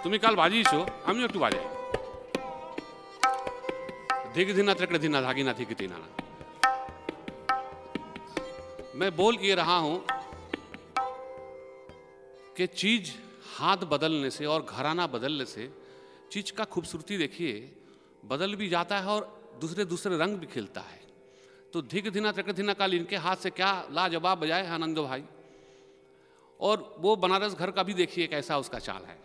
তুমি কাল বাজিয়েছো, আমিও একটু বাজাই। धिक धिना त्रिकड़ धिना धागी ना थी किती ना। मैं बोल ये रहा हूं कि चीज हाथ बदलने से और घराना बदलने से चीज का खूबसूरती देखिए बदल भी जाता है और दूसरे दूसरे रंग भी खिलता है। तो धिक धिना त्रिकड़ धिना काल इनके हाथ से क्या लाजवाब बजाए आनंदो भाई। और वो बनारस घर का भी देखिए कैसा उसका चाल है।